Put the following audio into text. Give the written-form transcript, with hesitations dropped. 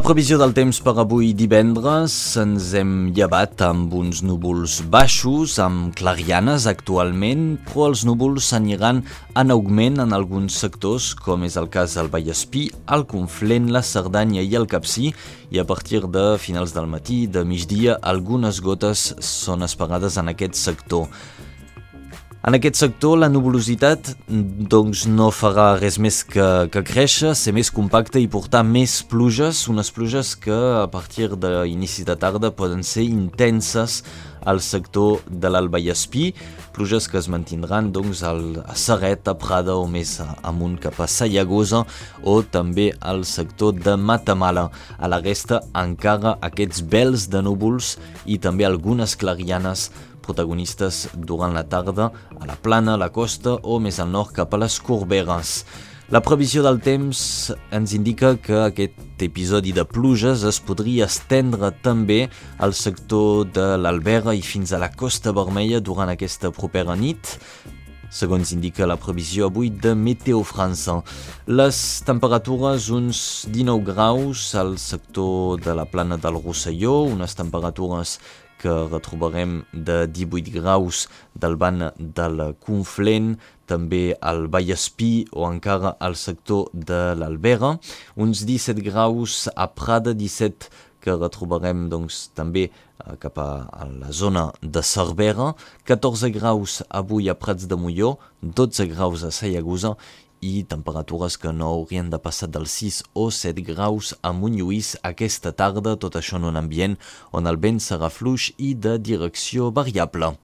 previsió del temps per avui divendres ens hem llevat amb uns núvols baixos, amb clarianes actualment, però els núvols s'aniran en augment en alguns sectors, com és el cas del Vallespí, el Conflent, la Cerdanya i el Capcir, i a partir de finals del matí, de migdia, algunes gotes són esperades en aquest sector. En aquest sector la nuvolositat doncs, no farà res més que créixer, ser més compacta i portar més pluges, unes pluges que a partir d'inici de tarda poden ser intenses al sector de l'Alt Vallespí, pluges que es mantindran doncs, a Ceret, a Prada o més amunt cap a Sallagosa o també al sector de Matamala. A la resta encara aquests vels de núvols i també algunes clarianes protagonistes durant la tarda a la Plana, a la costa o més al nord cap a les Corberes. La previsió del temps ens indica que aquest episodi de pluges es podria estendre també al sector de l'Albera i fins a la Costa Vermella durant aquesta propera nit, segons indica la previsió avui de Meteo França. Les temperatures, uns 19 graus al sector de la Plana del Rosselló, unes temperatures que retrobarem de 18 graus del banc del Conflent, també al Vallespí o encara al sector de l'Albera, uns 17 graus a Prada, 17 que retrobarem doncs, també cap a la zona de Cervera, 14 graus avui a Prats de Molló, 12 graus a Sallagosa i temperatures que no haurien de passar dels 6 o 7 graus a Montlluís aquesta tarda, tot això en un ambient on el vent serà fluix i de direcció variable.